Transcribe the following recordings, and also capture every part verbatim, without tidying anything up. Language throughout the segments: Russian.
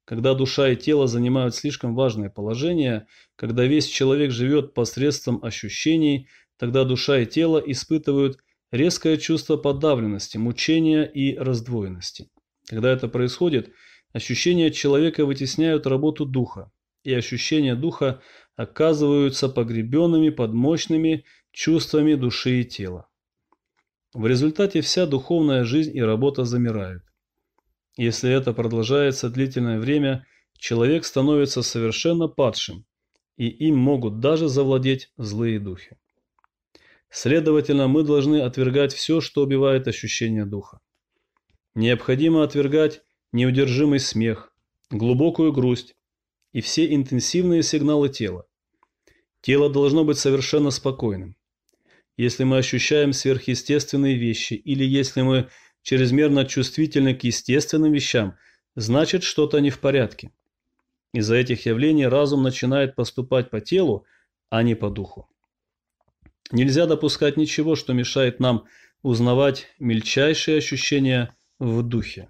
Когда душа и тело занимают слишком важное положение, когда весь человек живет посредством ощущений, тогда душа и тело испытывают резкое чувство подавленности, мучения и раздвоенности. Когда это происходит, ощущения человека вытесняют работу духа, и ощущения духа оказываются погребенными под мощными чувствами души и тела. В результате вся духовная жизнь и работа замирают. Если это продолжается длительное время, человек становится совершенно падшим, и им могут даже завладеть злые духи. Следовательно, мы должны отвергать все, что убивает ощущение духа. Необходимо отвергать неудержимый смех, глубокую грусть и все интенсивные сигналы тела. Тело должно быть совершенно спокойным. Если мы ощущаем сверхъестественные вещи или если мы чрезмерно чувствительны к естественным вещам, значит, что-то не в порядке. Из-за этих явлений разум начинает поступать по телу, а не по духу. Нельзя допускать ничего, что мешает нам узнавать мельчайшие ощущения в духе.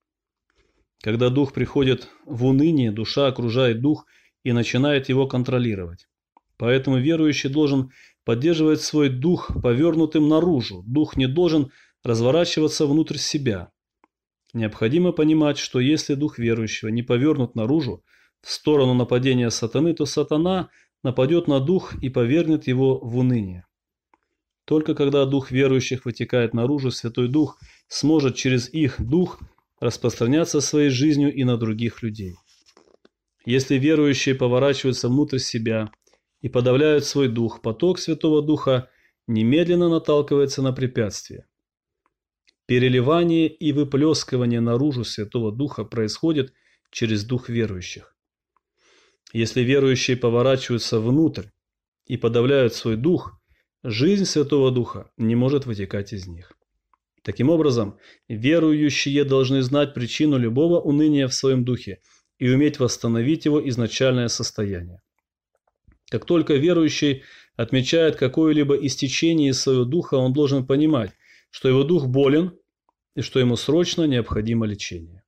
Когда дух приходит в уныние, душа окружает дух и начинает его контролировать. Поэтому верующий должен поддерживать свой дух повернутым наружу. Дух не должен разворачиваться внутрь себя. Необходимо понимать, что если дух верующего не повернут наружу, в сторону нападения сатаны, то сатана нападет на дух и повергнет его в уныние. Только когда дух верующих вытекает наружу, Святой Дух сможет через их дух распространяться своей жизнью и на других людей. Если верующие поворачиваются внутрь себя и подавляют свой дух, поток Святого Духа немедленно наталкивается на препятствие. Переливание и выплескивание наружу Святого Духа происходит через дух верующих. Если верующие поворачиваются внутрь и подавляют свой дух, жизнь Святого Духа не может вытекать из них. Таким образом, верующие должны знать причину любого уныния в своем духе и уметь восстановить его изначальное состояние. Как только верующий отмечает какое-либо истечение из своего духа, он должен понимать, что его дух болен и что ему срочно необходимо лечение.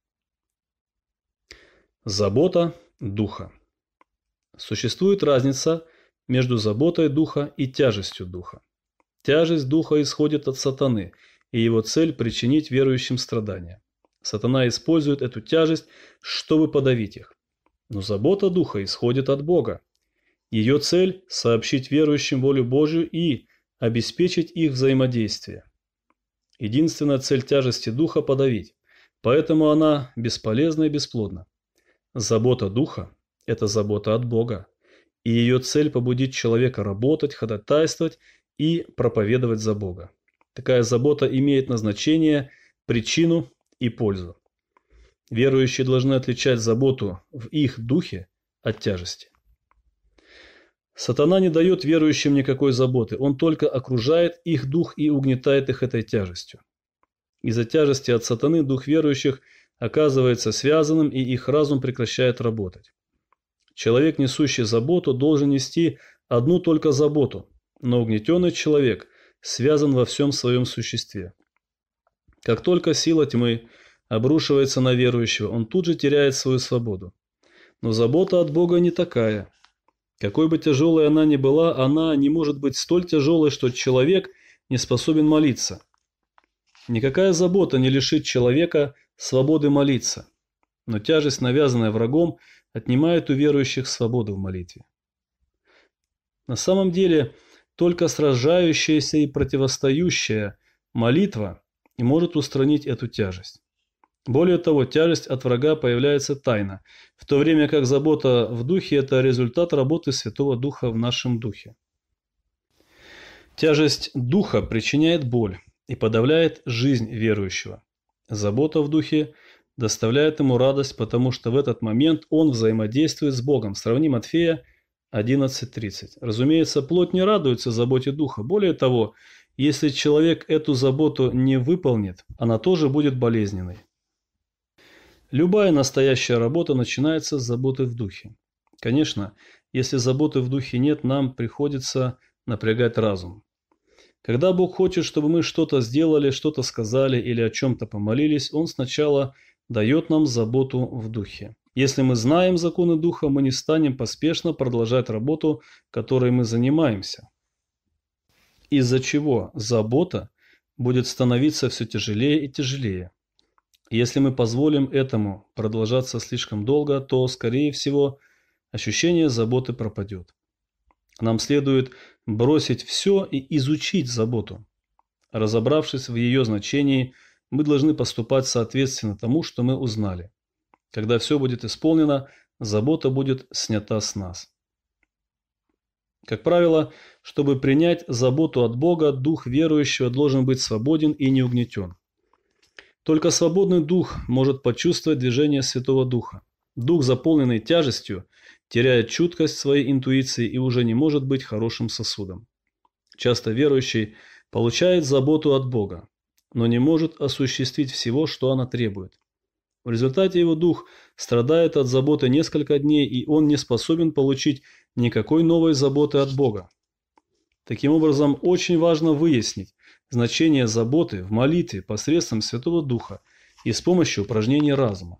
Забота духа. Существует разница между заботой духа и тяжестью духа. Тяжесть духа исходит от сатаны, и его цель – причинить верующим страдания. Сатана использует эту тяжесть, чтобы подавить их. Но забота духа исходит от Бога. Ее цель – сообщить верующим волю Божию и обеспечить их взаимодействие. Единственная цель тяжести духа – подавить, поэтому она бесполезна и бесплодна. Забота духа – это забота от Бога, и ее цель – побудить человека работать, ходатайствовать и проповедовать за Бога. Такая забота имеет назначение, причину и пользу. Верующие должны отличать заботу в их духе от тяжести. Сатана не дает верующим никакой заботы, он только окружает их дух и угнетает их этой тяжестью. Из-за тяжести от сатаны дух верующих оказывается связанным, и их разум прекращает работать. Человек, несущий заботу, должен нести одну только заботу, но угнетенный человек связан во всем своем существе. Как только сила тьмы обрушивается на верующего, он тут же теряет свою свободу. Но забота от Бога не такая. Какой бы тяжелой она ни была, она не может быть столь тяжелой, что человек не способен молиться. Никакая забота не лишит человека свободы молиться, но тяжесть, навязанная врагом, отнимает у верующих свободу в молитве. На самом деле, только сражающаяся и противостоящая молитва и может устранить эту тяжесть. Более того, тяжесть от врага появляется тайно, в то время как забота в духе – это результат работы Святого Духа в нашем духе. Тяжесть духа причиняет боль и подавляет жизнь верующего. Забота в духе доставляет ему радость, потому что в этот момент он взаимодействует с Богом. Сравни Матфея одиннадцать тридцать. Разумеется, плоть не радуется заботе духа. Более того, если человек эту заботу не выполнит, она тоже будет болезненной. Любая настоящая работа начинается с заботы в духе. Конечно, если заботы в духе нет, нам приходится напрягать разум. Когда Бог хочет, чтобы мы что-то сделали, что-то сказали или о чем-то помолились, Он сначала дает нам заботу в духе. Если мы знаем законы Духа, мы не станем поспешно продолжать работу, которой мы занимаемся. Из-за чего забота будет становиться все тяжелее и тяжелее. Если мы позволим этому продолжаться слишком долго, то, скорее всего, ощущение заботы пропадет. Нам следует бросить все и изучить заботу. Разобравшись в ее значении, мы должны поступать соответственно тому, что мы узнали. Когда все будет исполнено, забота будет снята с нас. Как правило, чтобы принять заботу от Бога, дух верующего должен быть свободен и не угнетен. Только свободный дух может почувствовать движение Святого Духа. Дух, заполненный тяжестью, теряет чуткость своей интуиции и уже не может быть хорошим сосудом. Часто верующий получает заботу от Бога, но не может осуществить всего, что она требует. В результате его дух страдает от заботы несколько дней, и он не способен получить никакой новой заботы от Бога. Таким образом, очень важно выяснить значение заботы в молитве посредством Святого Духа и с помощью упражнений разума.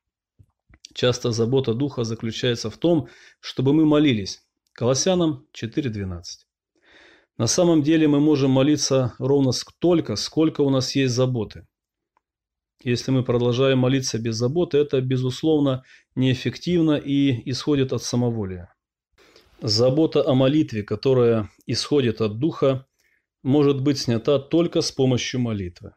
Часто забота Духа заключается в том, чтобы мы молились. Колоссянам четыре двенадцать. На самом деле мы можем молиться ровно столько, сколько у нас есть заботы. Если мы продолжаем молиться без заботы, это, безусловно, неэффективно и исходит от самоволия. Забота о молитве, которая исходит от Духа, может быть снята только с помощью молитвы.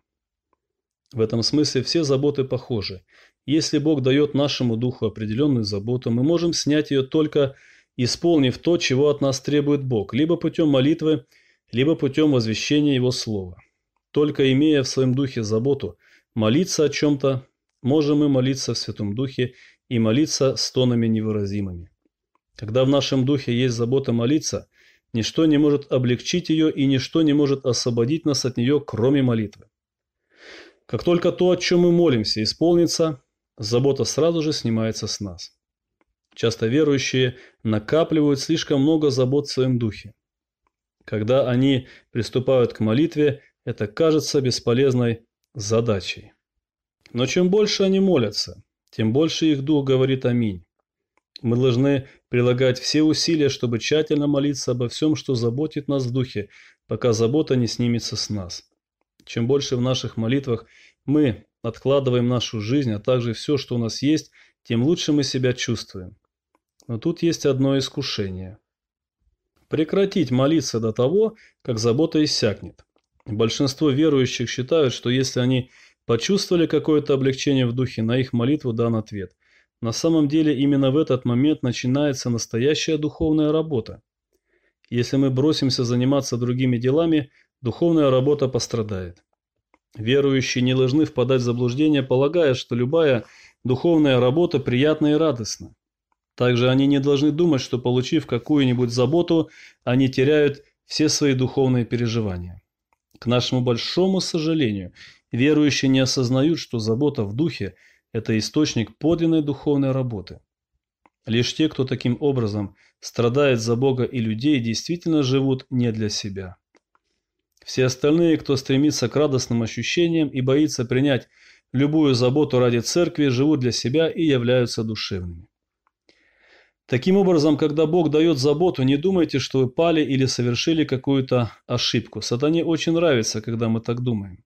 В этом смысле все заботы похожи. Если Бог дает нашему духу определенную заботу, мы можем снять ее только исполнив то, чего от нас требует Бог, либо путем молитвы, либо путем возвещения Его Слова. Только имея в своем духе заботу молиться о чем-то, можем мы молиться в Святом Духе и молиться стонами невыразимыми. Когда в нашем духе есть забота молиться, ничто не может облегчить ее и ничто не может освободить нас от нее, кроме молитвы. Как только то, о чем мы молимся, исполнится, забота сразу же снимается с нас. Часто верующие накапливают слишком много забот в своем духе. Когда они приступают к молитве, это кажется бесполезной задачей. Но чем больше они молятся, тем больше их дух говорит «Аминь». Мы должны прилагать все усилия, чтобы тщательно молиться обо всем, что заботит нас в духе, пока забота не снимется с нас. Чем больше в наших молитвах мы откладываем нашу жизнь, а также все, что у нас есть, тем лучше мы себя чувствуем. Но тут есть одно искушение. Прекратить молиться до того, как забота иссякнет. Большинство верующих считают, что если они почувствовали какое-то облегчение в духе, на их молитву дан ответ. На самом деле именно в этот момент начинается настоящая духовная работа. Если мы бросимся заниматься другими делами, духовная работа пострадает. Верующие не должны впадать в заблуждение, полагая, что любая духовная работа приятна и радостна. Также они не должны думать, что, получив какую-нибудь заботу, они теряют все свои духовные переживания. К нашему большому сожалению, верующие не осознают, что забота в духе – это источник подлинной духовной работы. Лишь те, кто таким образом страдает за Бога и людей, действительно живут не для себя. Все остальные, кто стремится к радостным ощущениям и боится принять любую заботу ради церкви, живут для себя и являются душевными. Таким образом, когда Бог дает заботу, не думайте, что вы пали или совершили какую-то ошибку. Сатане очень нравится, когда мы так думаем.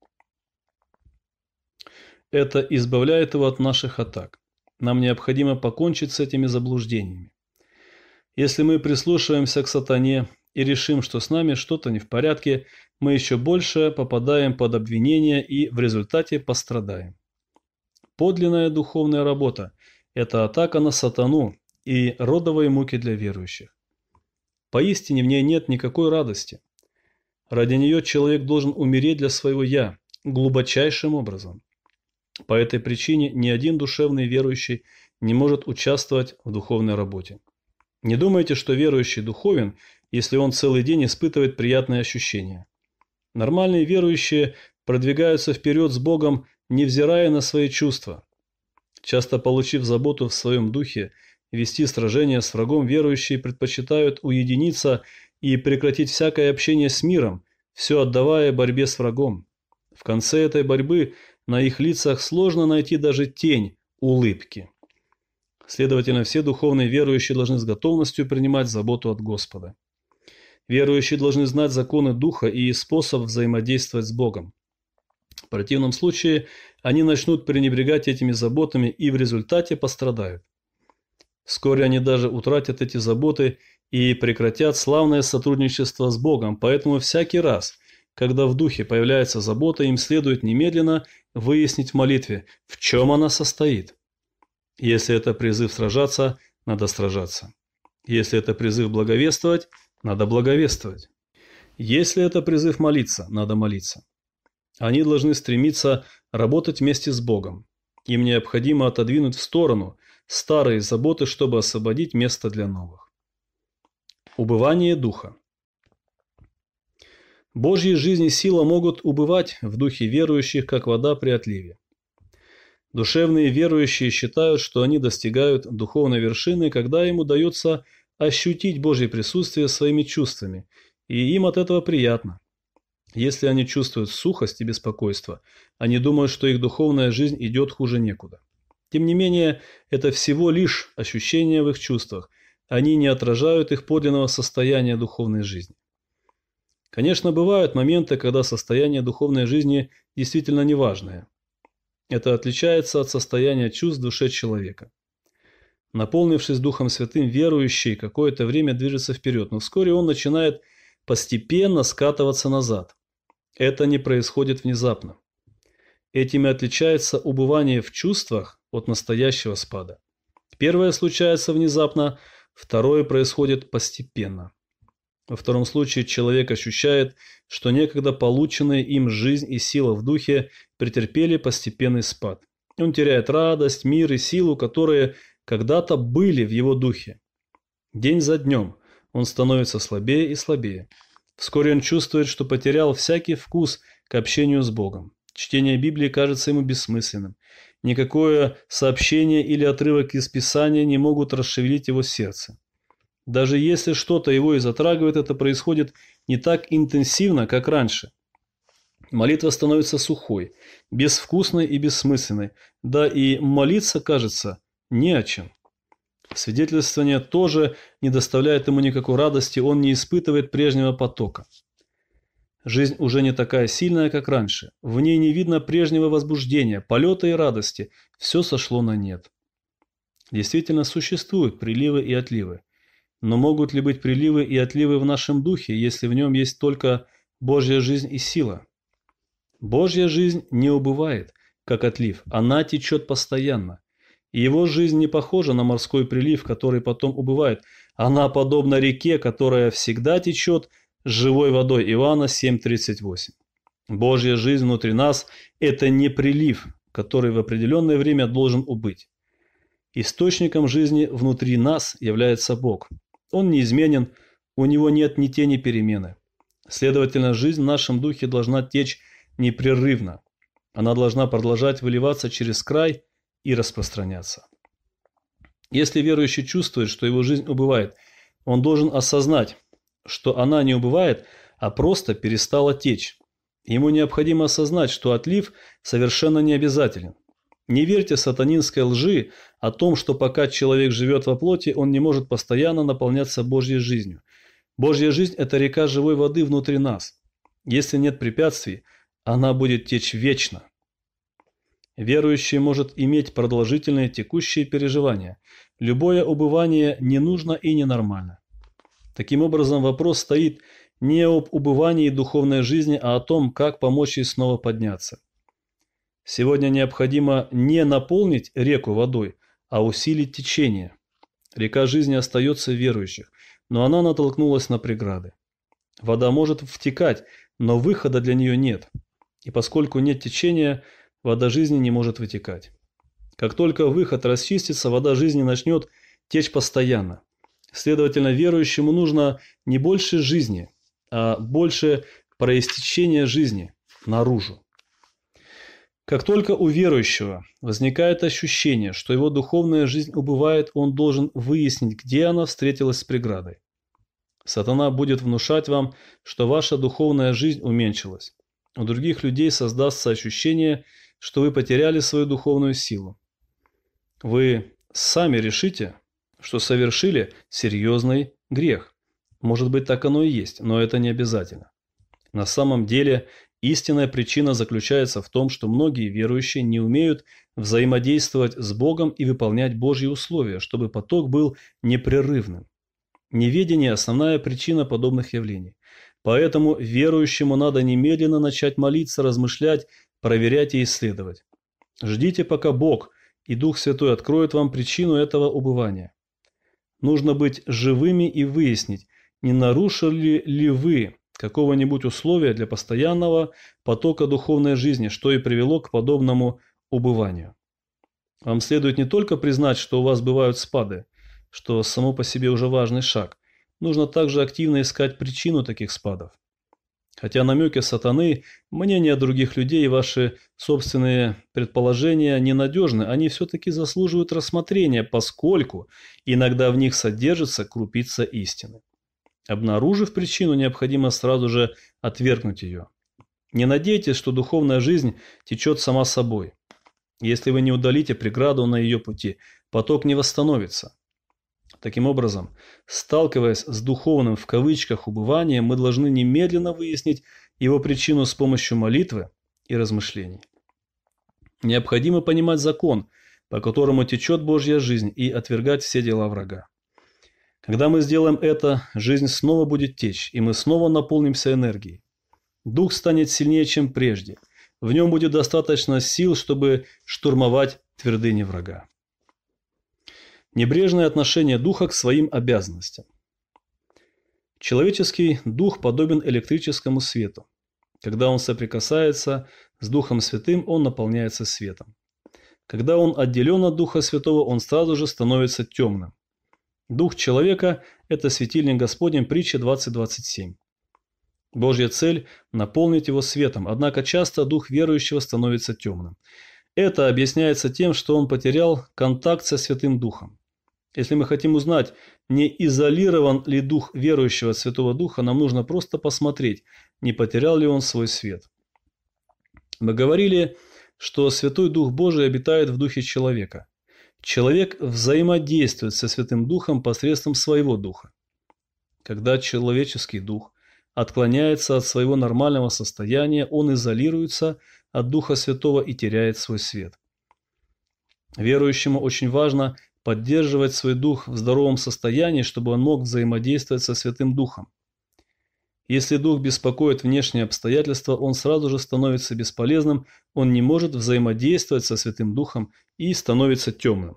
Это избавляет его от наших атак. Нам необходимо покончить с этими заблуждениями. Если мы прислушиваемся к сатане и решим, что с нами что-то не в порядке, мы еще больше попадаем под обвинение и в результате пострадаем. Подлинная духовная работа – это атака на сатану и родовые муки для верующих. Поистине в ней нет никакой радости. Ради нее человек должен умереть для своего «я» глубочайшим образом. По этой причине ни один душевный верующий не может участвовать в духовной работе. Не думайте, что верующий духовен, если он целый день испытывает приятные ощущения. Нормальные верующие продвигаются вперед с Богом, невзирая на свои чувства. Часто получив заботу в своем духе, вести сражения с врагом, верующие предпочитают уединиться и прекратить всякое общение с миром, все отдавая борьбе с врагом. В конце этой борьбы на их лицах сложно найти даже тень улыбки. Следовательно, все духовные верующие должны с готовностью принимать заботу от Господа. Верующие должны знать законы Духа и способ взаимодействовать с Богом. В противном случае они начнут пренебрегать этими заботами и в результате пострадают. Вскоре они даже утратят эти заботы и прекратят славное сотрудничество с Богом, поэтому всякий раз, когда в духе появляется забота, им следует немедленно выяснить в молитве, в чем она состоит. Если это призыв сражаться, надо сражаться. Если это призыв благовествовать, надо благовествовать. Если это призыв молиться, надо молиться. Они должны стремиться работать вместе с Богом. Им необходимо отодвинуть в сторону старые заботы, чтобы освободить место для новых. Убывание духа. Божьи жизнь и сила могут убывать в духе верующих, как вода при отливе. Душевные верующие считают, что они достигают духовной вершины, когда им удается ощутить Божье присутствие своими чувствами, и им от этого приятно. Если они чувствуют сухость и беспокойство, они думают, что их духовная жизнь идет хуже некуда. Тем не менее, это всего лишь ощущения в их чувствах, они не отражают их подлинного состояния духовной жизни. Конечно, бывают моменты, когда состояние духовной жизни действительно неважное. Это отличается от состояния чувств в душе человека. Наполнившись Духом Святым, верующий какое-то время движется вперед, но вскоре он начинает постепенно скатываться назад. Это не происходит внезапно. Этим и отличается убывание в чувствах от настоящего спада. Первое случается внезапно, второе происходит постепенно. Во втором случае человек ощущает, что некогда полученные им жизнь и сила в духе претерпели постепенный спад. Он теряет радость, мир и силу, которые когда-то были в его духе. День за днем он становится слабее и слабее. Вскоре он чувствует, что потерял всякий вкус к общению с Богом. Чтение Библии кажется ему бессмысленным. Никакое сообщение или отрывок из Писания не могут расшевелить его сердце. Даже если что-то его и затрагивает, это происходит не так интенсивно, как раньше. Молитва становится сухой, безвкусной и бессмысленной, да и молиться, кажется, не о чем. Свидетельствование тоже не доставляет ему никакой радости, он не испытывает прежнего потока. Жизнь уже не такая сильная, как раньше. В ней не видно прежнего возбуждения, полета и радости. Все сошло на нет. Действительно, существуют приливы и отливы. Но могут ли быть приливы и отливы в нашем духе, если в нем есть только Божья жизнь и сила? Божья жизнь не убывает, как отлив, она течет постоянно. И его жизнь не похожа на морской прилив, который потом убывает. Она подобна реке, которая всегда течет с живой водой. Иоанна семь тридцать восемь. Божья жизнь внутри нас – это не прилив, который в определенное время должен убыть. Источником жизни внутри нас является Бог. Он неизменен, у него нет ни тени перемены. Следовательно, жизнь в нашем духе должна течь непрерывно. Она должна продолжать выливаться через край и распространяться. Если верующий чувствует, что его жизнь убывает, он должен осознать, что она не убывает, а просто перестала течь. Ему необходимо осознать, что отлив совершенно не обязателен. Не верьте сатанинской лжи о том, что пока человек живет во плоти, он не может постоянно наполняться Божьей жизнью. Божья жизнь – это река живой воды внутри нас. Если нет препятствий, она будет течь вечно. Верующий может иметь продолжительные текущие переживания. Любое убывание не нужно и ненормально. Таким образом, вопрос стоит не об убывании духовной жизни, а о том, как помочь ей снова подняться. Сегодня необходимо не наполнить реку водой, а усилить течение. Река жизни остается в верующих, но она натолкнулась на преграды. Вода может втекать, но выхода для нее нет. И поскольку нет течения, вода жизни не может вытекать. Как только выход расчистится, вода жизни начнет течь постоянно. Следовательно, верующему нужно не больше жизни, а больше проистечения жизни наружу. Как только у верующего возникает ощущение, что его духовная жизнь убывает, он должен выяснить, где она встретилась с преградой. Сатана будет внушать вам, что ваша духовная жизнь уменьшилась. У других людей создастся ощущение, что вы потеряли свою духовную силу. Вы сами решите, что совершили серьезный грех. Может быть, так оно и есть, но это не обязательно. На самом деле, истинная причина заключается в том, что многие верующие не умеют взаимодействовать с Богом и выполнять Божьи условия, чтобы поток был непрерывным. Неведение – основная причина подобных явлений. Поэтому верующему надо немедленно начать молиться, размышлять, проверять и исследовать. Ждите, пока Бог и Дух Святой откроют вам причину этого убывания. Нужно быть живыми и выяснить, не нарушили ли вы какого-нибудь условия для постоянного потока духовной жизни, что и привело к подобному убыванию. Вам следует не только признать, что у вас бывают спады, что само по себе уже важный шаг, нужно также активно искать причину таких спадов. Хотя намеки сатаны, мнения других людей и ваши собственные предположения ненадежны, они все-таки заслуживают рассмотрения, поскольку иногда в них содержится крупица истины. Обнаружив причину, необходимо сразу же отвергнуть ее. Не надейтесь, что духовная жизнь течет сама собой. Если вы не удалите преграду на ее пути, поток не восстановится. Таким образом, сталкиваясь с духовным в кавычках убыванием, мы должны немедленно выяснить его причину с помощью молитвы и размышлений. Необходимо понимать закон, по которому течет Божья жизнь, и отвергать все дела врага. Когда мы сделаем это, жизнь снова будет течь, и мы снова наполнимся энергией. Дух станет сильнее, чем прежде. В нем будет достаточно сил, чтобы штурмовать твердыни врага. Небрежное отношение духа к своим обязанностям. Человеческий дух подобен электрическому свету. Когда он соприкасается с Духом Святым, он наполняется светом. Когда он отделен от Духа Святого, он сразу же становится темным. Дух человека – это светильник Господень, притча двадцать двадцать семь. Божья цель – наполнить его светом, однако часто дух верующего становится темным. Это объясняется тем, что он потерял контакт со Святым Духом. Если мы хотим узнать, не изолирован ли дух верующего от Святого Духа, нам нужно просто посмотреть, не потерял ли он свой свет. Мы говорили, что Святой Дух Божий обитает в духе человека. Человек взаимодействует со Святым Духом посредством своего духа. Когда человеческий дух отклоняется от своего нормального состояния, он изолируется от Духа Святого и теряет свой свет. Верующему очень важно поддерживать свой дух в здоровом состоянии, чтобы он мог взаимодействовать со Святым Духом. Если дух беспокоит внешние обстоятельства, он сразу же становится бесполезным, он не может взаимодействовать со Святым Духом и становится темным.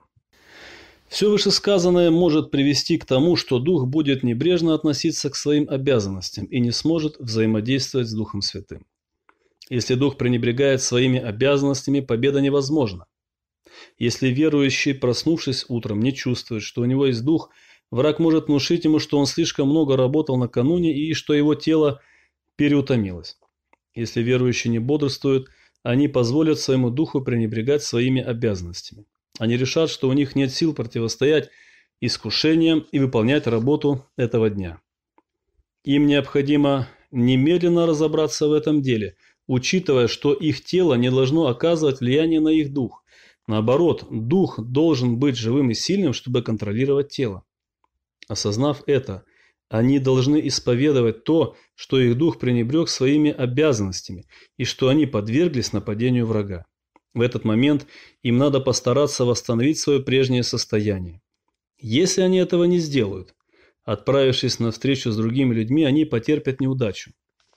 Все вышесказанное может привести к тому, что дух будет небрежно относиться к своим обязанностям и не сможет взаимодействовать с Духом Святым. Если дух пренебрегает своими обязанностями, победа невозможна. Если верующий, проснувшись утром, не чувствует, что у него есть дух, враг может внушить ему, что он слишком много работал накануне и что его тело переутомилось. Если верующий не бодрствует, они позволят своему духу пренебрегать своими обязанностями. Они решат, что у них нет сил противостоять искушениям и выполнять работу этого дня. Им необходимо немедленно разобраться в этом деле, учитывая, что их тело не должно оказывать влияние на их дух. Наоборот, дух должен быть живым и сильным, чтобы контролировать тело. Осознав это, они должны исповедовать то, что их дух пренебрег своими обязанностями и что они подверглись нападению врага. В этот момент им надо постараться восстановить свое прежнее состояние. Если они этого не сделают, отправившись на встречу с другими людьми, они потерпят неудачу.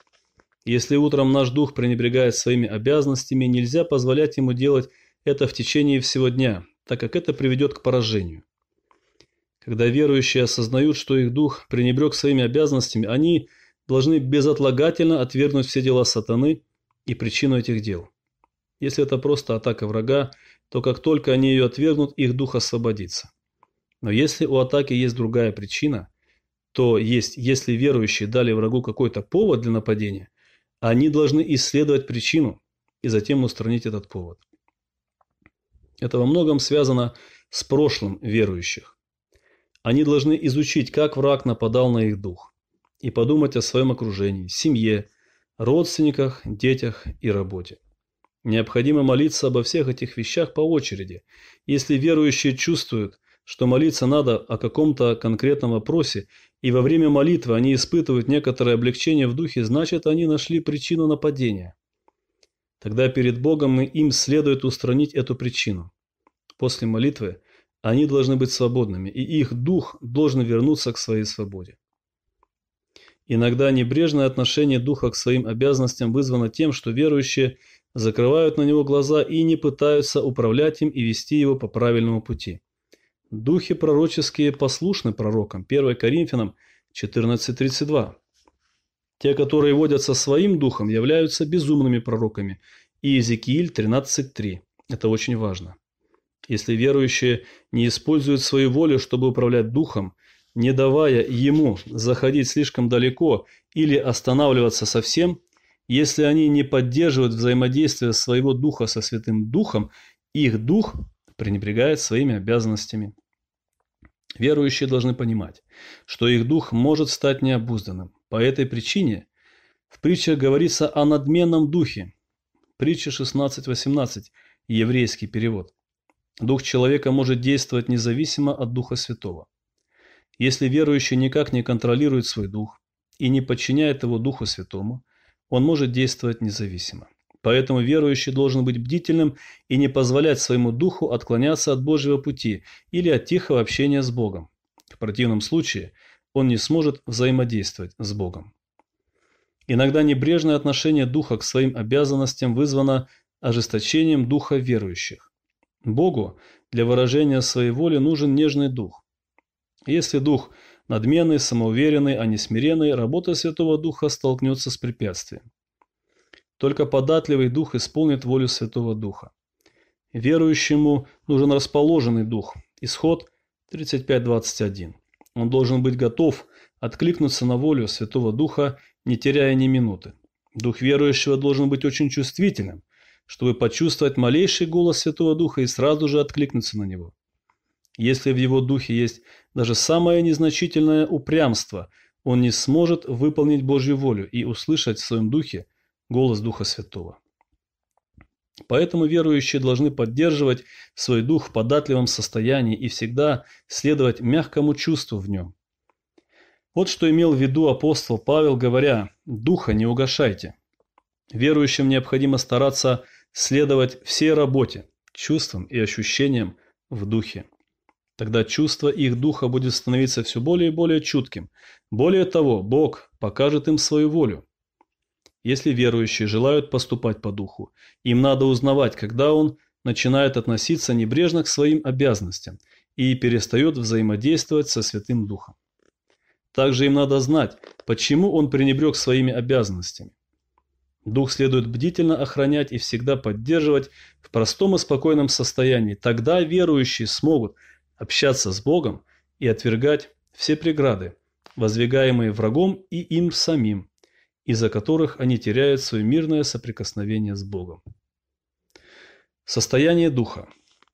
Если утром наш дух пренебрегает своими обязанностями, нельзя позволять ему делать это в течение всего дня, так как это приведет к поражению. Когда верующие осознают, что их дух пренебрег своими обязанностями, они должны безотлагательно отвергнуть все дела сатаны и причину этих дел. Если это просто атака врага, то как только они ее отвергнут, их дух освободится. Но если у атаки есть другая причина, то есть, если верующие дали врагу какой-то повод для нападения, они должны исследовать причину и затем устранить этот повод. Это во многом связано с прошлым верующих. Они должны изучить, как враг нападал на их дух, и подумать о своем окружении, семье, родственниках, детях и работе. Необходимо молиться обо всех этих вещах по очереди. Если верующие чувствуют, что молиться надо о каком-то конкретном вопросе, и во время молитвы они испытывают некоторое облегчение в духе, значит, они нашли причину нападения. Тогда перед Богом им следует устранить эту причину. После молитвы они должны быть свободными, и их дух должен вернуться к своей свободе. Иногда небрежное отношение духа к своим обязанностям вызвано тем, что верующие закрывают на него глаза и не пытаются управлять им и вести его по правильному пути. Духи пророческие послушны пророкам. первое Коринфянам четырнадцать тридцать два. Те, которые водятся своим духом, являются безумными пророками. И Иезекииль тринадцать три. Это очень важно. Если верующие не используют свою волю, чтобы управлять духом, не давая ему заходить слишком далеко или останавливаться совсем, если они не поддерживают взаимодействие своего духа со Святым Духом, их дух пренебрегает своими обязанностями. Верующие должны понимать, что их дух может стать необузданным. По этой причине в притчах говорится о надменном духе. Притча шестнадцать восемнадцать, еврейский перевод. Дух человека может действовать независимо от Духа Святого. Если верующий никак не контролирует свой дух и не подчиняет его Духу Святому, он может действовать независимо. Поэтому верующий должен быть бдительным и не позволять своему духу отклоняться от Божьего пути или от тихого общения с Богом. В противном случае он не сможет взаимодействовать с Богом. Иногда небрежное отношение духа к своим обязанностям вызвано ожесточением духа верующих. Богу для выражения своей воли нужен нежный дух. Если дух надменный, самоуверенный, а не смиренный, работа Святого Духа столкнется с препятствием. Только податливый дух исполнит волю Святого Духа. Верующему нужен расположенный дух. Исход тридцать пять двадцать один. Он должен быть готов откликнуться на волю Святого Духа, не теряя ни минуты. Дух верующего должен быть очень чувствительным, чтобы почувствовать малейший голос Святого Духа и сразу же откликнуться на него. Если в его духе есть даже самое незначительное упрямство, он не сможет выполнить Божью волю и услышать в своем духе голос Духа Святого. Поэтому верующие должны поддерживать свой дух в податливом состоянии и всегда следовать мягкому чувству в нем. Вот что имел в виду апостол Павел, говоря: «Духа не угашайте». Верующим необходимо стараться следовать всей работе, чувствам и ощущениям в духе. Тогда чувство их духа будет становиться все более и более чутким. Более того, Бог покажет им свою волю. Если верующие желают поступать по духу, им надо узнавать, когда он начинает относиться небрежно к своим обязанностям и перестает взаимодействовать со Святым Духом. Также им надо знать, почему он пренебрег своими обязанностями. Дух следует бдительно охранять и всегда поддерживать в простом и спокойном состоянии. Тогда верующие смогут общаться с Богом и отвергать все преграды, воздвигаемые врагом и им самим, из-за которых они теряют свое мирное соприкосновение с Богом. Состояние духа.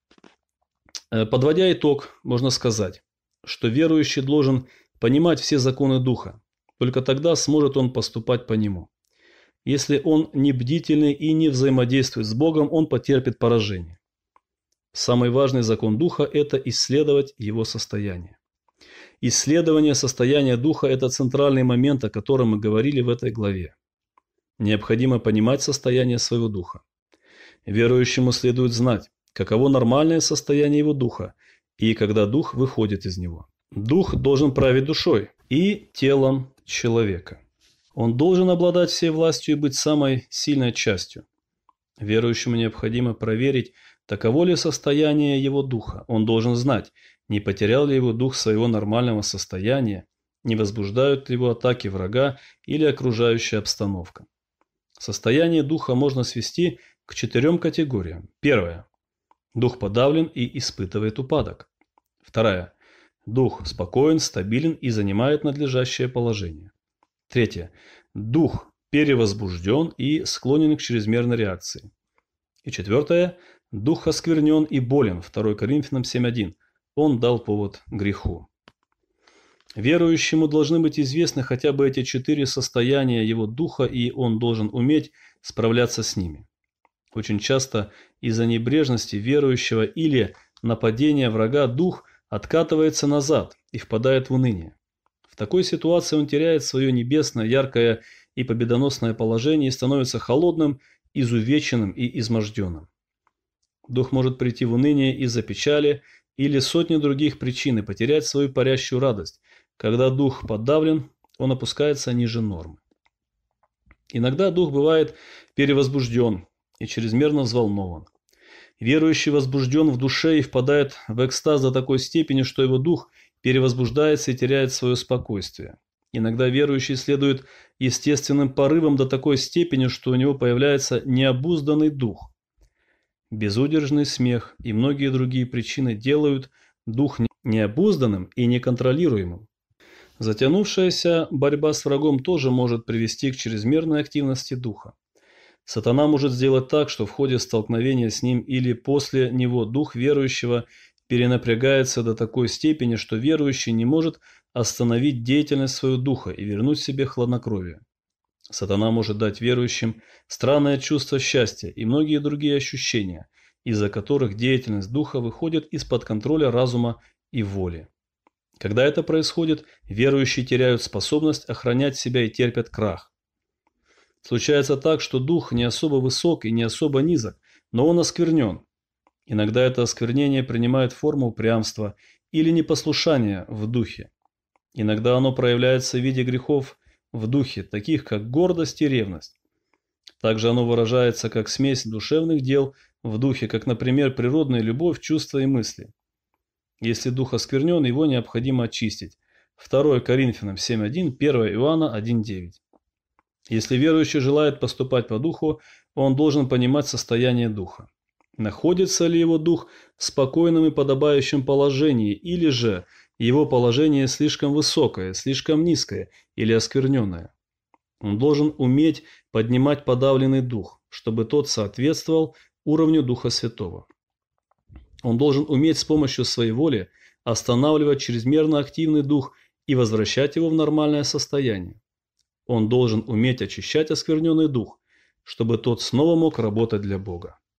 Подводя итог, можно сказать, что верующий должен понимать все законы духа, только тогда сможет он поступать по нему. Если он не бдительный и не взаимодействует с Богом, он потерпит поражение. Самый важный закон духа – это исследовать его состояние. Исследование состояния духа – это центральный момент, о котором мы говорили в этой главе. Необходимо понимать состояние своего духа. Верующему следует знать, каково нормальное состояние его духа и когда дух выходит из него. Дух должен править душой и телом человека. Он должен обладать всей властью и быть самой сильной частью. Верующему необходимо проверить, таково ли состояние его духа. Он должен знать, не потерял ли его дух своего нормального состояния, не возбуждают ли его атаки врага или окружающая обстановка. Состояние духа можно свести к четырем категориям. Первое. Дух подавлен и испытывает упадок. Вторая. Дух спокоен, стабилен и занимает надлежащее положение. Третье. Дух перевозбужден и склонен к чрезмерной реакции. И четвертое. Дух осквернен и болен. второе Коринфянам семь один. Он дал повод греху. Верующему должны быть известны хотя бы эти четыре состояния его духа, и он должен уметь справляться с ними. Очень часто из-за небрежности верующего или нападения врага дух откатывается назад и впадает в уныние. В такой ситуации он теряет свое небесное, яркое и победоносное положение и становится холодным, изувеченным и изможденным. Дух может прийти в уныние из-за печали или сотни других причин и потерять свою парящую радость. Когда дух подавлен, он опускается ниже нормы. Иногда дух бывает перевозбужден и чрезмерно взволнован. Верующий возбужден в душе и впадает в экстаз до такой степени, что его дух перевозбуждается и теряет свое спокойствие. Иногда верующий следует естественным порывам до такой степени, что у него появляется необузданный дух. Безудержный смех и многие другие причины делают дух необузданным и неконтролируемым. Затянувшаяся борьба с врагом тоже может привести к чрезмерной активности духа. Сатана может сделать так, что в ходе столкновения с ним или после него дух верующего перенапрягается до такой степени, что верующий не может остановить деятельность своего духа и вернуть себе хладнокровие. Сатана может дать верующим странное чувство счастья и многие другие ощущения, из-за которых деятельность духа выходит из-под контроля разума и воли. Когда это происходит, верующие теряют способность охранять себя и терпят крах. Случается так, что дух не особо высок и не особо низок, но он осквернен. Иногда это осквернение принимает форму упрямства или непослушания в духе. Иногда оно проявляется в виде грехов в духе, таких как гордость и ревность. Также оно выражается как смесь душевных дел в духе, как, например, природная любовь, чувства и мысли. Если дух осквернен, его необходимо очистить. второе Коринфянам семь один, первое Иоанна один девять. Если верующий желает поступать по духу, он должен понимать состояние духа. Находится ли его дух в спокойном и подобающем положении, или же его положение слишком высокое, слишком низкое или оскверненное. Он должен уметь поднимать подавленный дух, чтобы тот соответствовал уровню Духа Святого. Он должен уметь с помощью своей воли останавливать чрезмерно активный дух и возвращать его в нормальное состояние. Он должен уметь очищать оскверненный дух, чтобы тот снова мог работать для Бога.